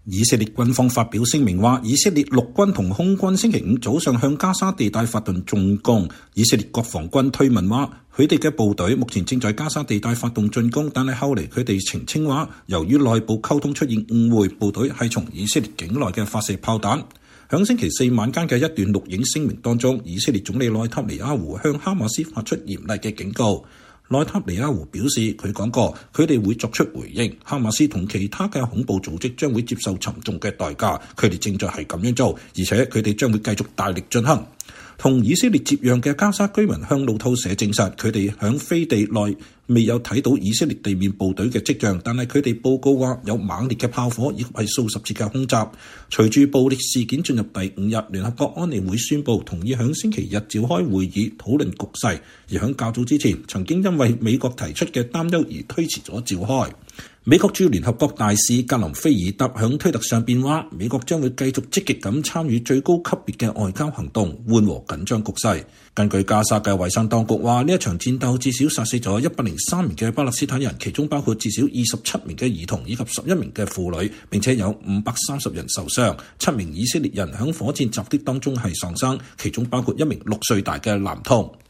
以色列軍方發表聲明話，以色列陸軍同空軍星期五早上向加沙地帶發動進攻。以色列國防軍推文話，佢哋嘅部隊目前正在加沙地帶發動進攻，但係後嚟佢哋澄清話，由於內部溝通出現誤會，部隊係從以色列境內嘅發射炮彈。響星期四晚間嘅一段錄影聲明當中，以色列總理內塔尼亞胡向哈馬斯發出嚴厲嘅警告。內塔尼亞胡表示，佢講過，佢哋會作出回應，哈馬斯同其他嘅恐怖組織將會接受沉重嘅代價，佢哋正在係咁樣做，而且佢哋將會繼續大力進行。同以色列接壤嘅加沙居民向路透社證實，佢哋響飛地內未有睇到以色列地面部隊嘅跡象，但係佢哋報告話有猛烈嘅炮火以及係數十次嘅空襲。隨住暴力事件進入第5日，聯合國安理會宣布同意響星期日召開會議討論局勢，而響較早之前曾經因為美國提出嘅擔憂而推遲咗召開。美國駐聯合國大使格林菲爾德響推特上邊話，美國將會繼續積極咁參與最高級別嘅外交行動，緩和緊張局勢。根據加沙嘅衛生當局話，呢一場戰鬥至少殺死咗103名嘅巴勒斯坦人，其中包括至少27名嘅兒童以及11名嘅婦女，並且有530人受傷。7名以色列人響火箭襲擊當中係喪生，其中包括1名6歲大嘅男童。